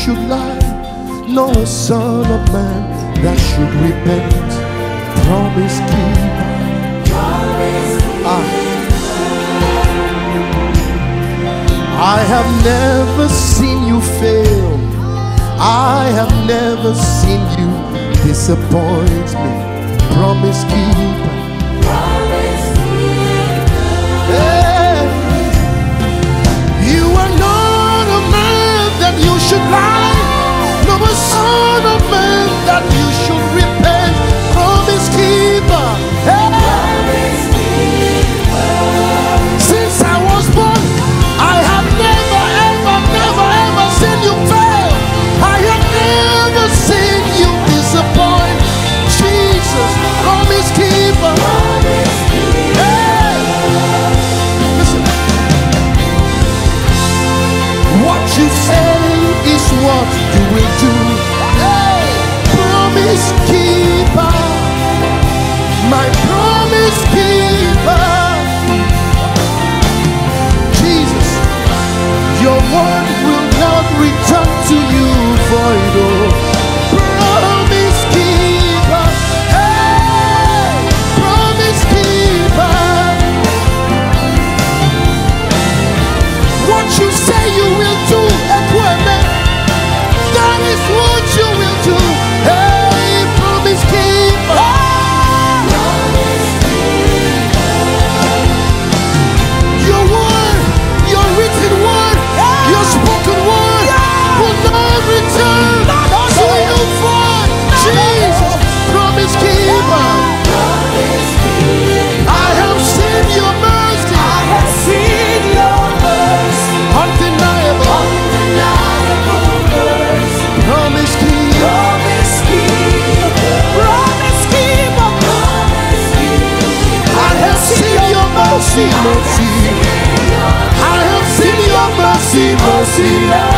should lie, nor a son of man that should repent. Promise keeper. I have never seen you fail. I have never seen you disappoint me. Promise keeper. Hey. You are not a man that you should lie, nor a son of man that you should repent. Promise keeper. Hey. Since I was born, I have never, ever, never, ever seen you fail. I have never seen you disappoint. Jesus, promise keeper. Hey. Listen. What you say is what you will do. Hey. Promise keeper. My promise keeper. Jesus, your word will not return to you void. Oh, promise keeper. Hey, promise keeper. What you say you will do, Equipment, that is what you will do. Hey, promise keeper. Your word, your written word, your spoken word will not return to you void. Jesus, promise keeper. I have seen your mercy. I have seen your mercy. Undeniable. Promise keeper. Promise keeper. I have seen your mercy, mercy. I have seen your mercy, mercy.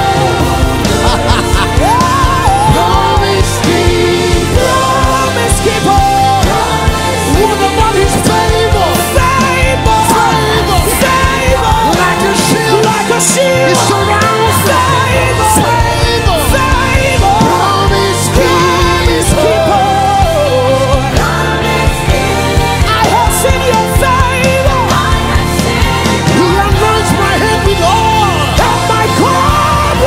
Promise keeper. Promise keeper. What about his favor? Favor. Favor. Favor. Like a shield. Like a shield. It surrounds favor. Favor. Favor. Promise keeper. I have seen your favor. He anoints my head with oil. And my cup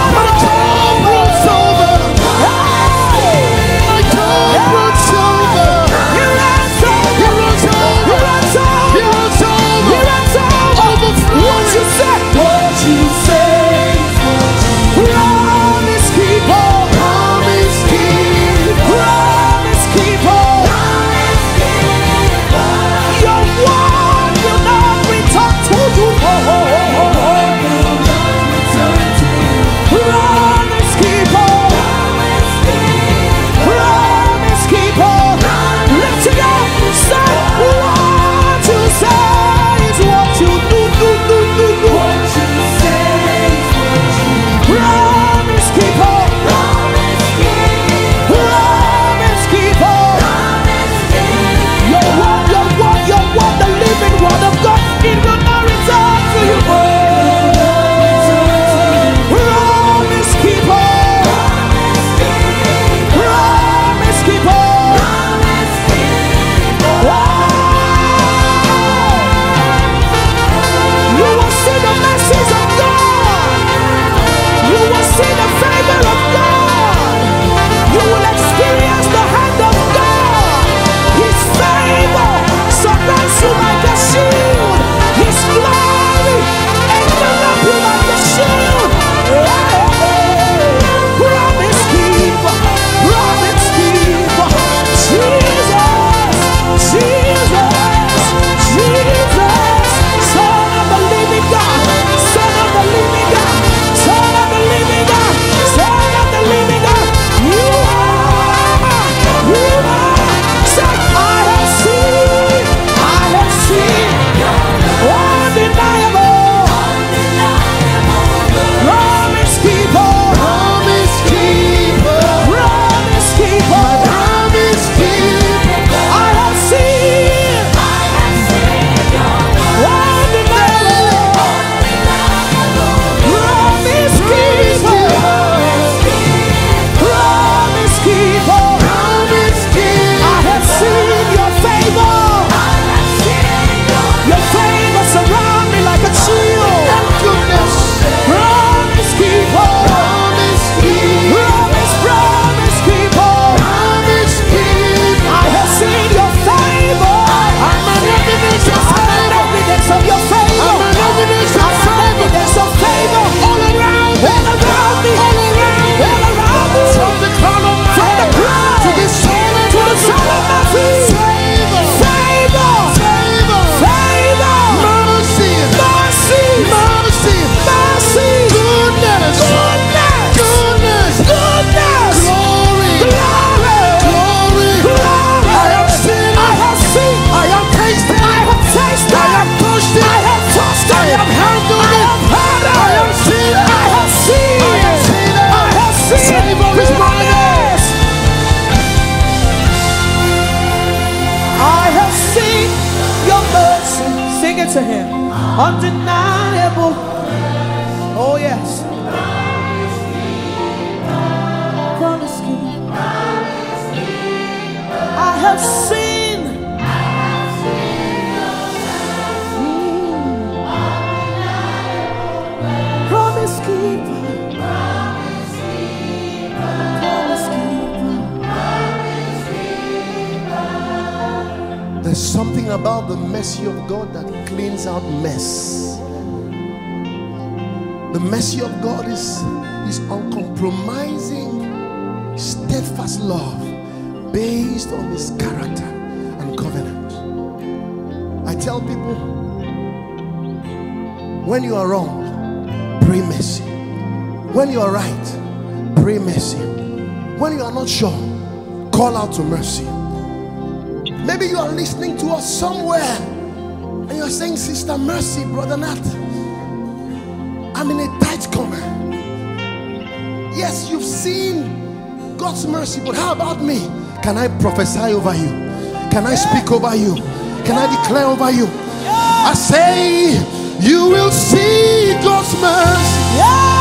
it to him. Undeniable. Oh yes. Promise keeper. I have seen. Promise keeper. There's something about the mercy of God that cleans out mess. The mercy of God is uncompromising, steadfast love based on his character and covenant. I tell people, when you are wrong, pray mercy. When you are right, pray mercy. When you are not sure, call out to mercy. Maybe you are listening to us somewhere and you're saying, Sister Mercy, Brother Nat, I'm in a tight corner. Yes, you've seen God's mercy, but how about me? Can I prophesy over you? Can I speak over you? Can I declare over you? I say, you will see God's mercy.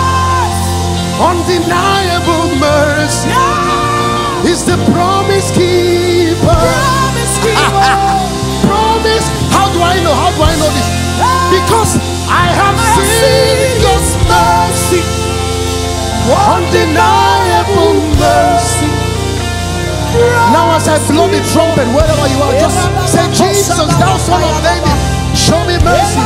Undeniable mercy. Is the promise keeper. Promise. How do I know? How do I know this? Because I have seen God's mercy. Undeniable mercy. Now as I blow the trumpet, wherever you are, just say, Jesus, thou son of David, show me mercy.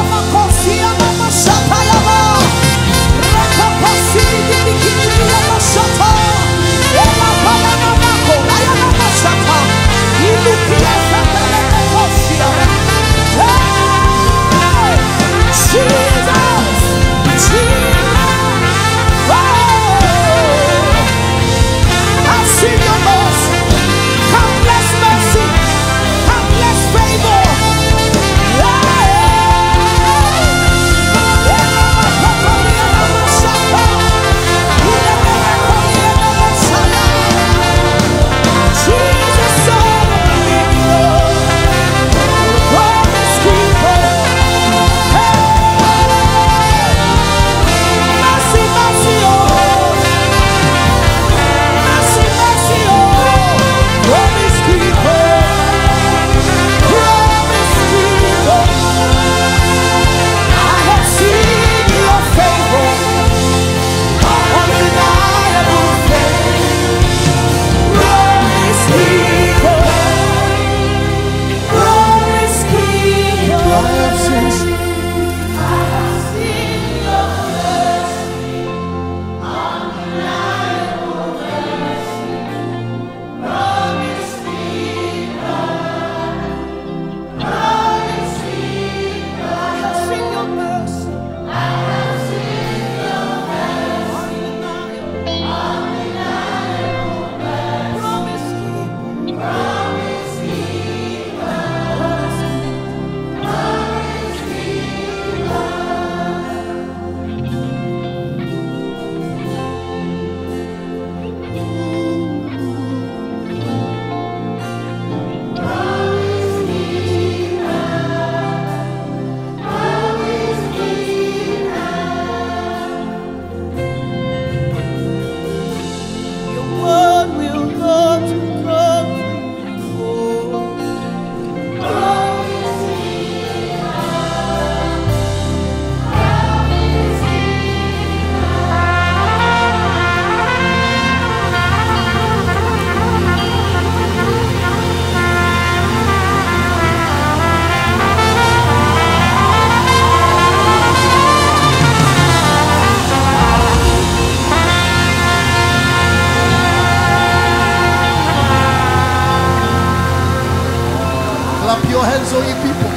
Your hands on you people.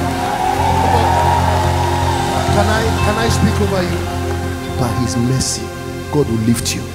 Can I speak over you? By his mercy, God will lift you.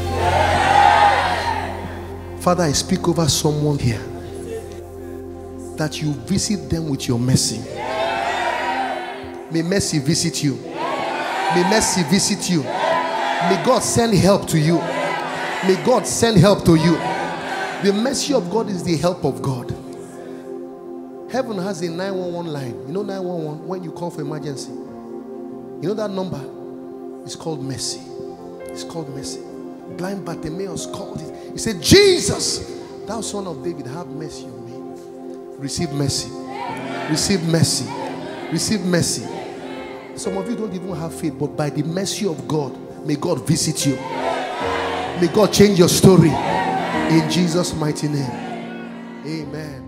Father, I speak over someone here, that you visit them with your mercy. May mercy visit you. May mercy visit you. May God send help to you. May God send help to you. The mercy of God is the help of God. Heaven has a 911 line. You know 911 when you call for emergency. You know that number? It's called mercy. It's called mercy. Blind Bartimaeus called it. He said, Jesus, thou son of David, have mercy on me. Receive mercy. Receive mercy. Receive mercy. Some of you don't even have faith, but by the mercy of God, may God visit you. May God change your story. In Jesus' mighty name. Amen.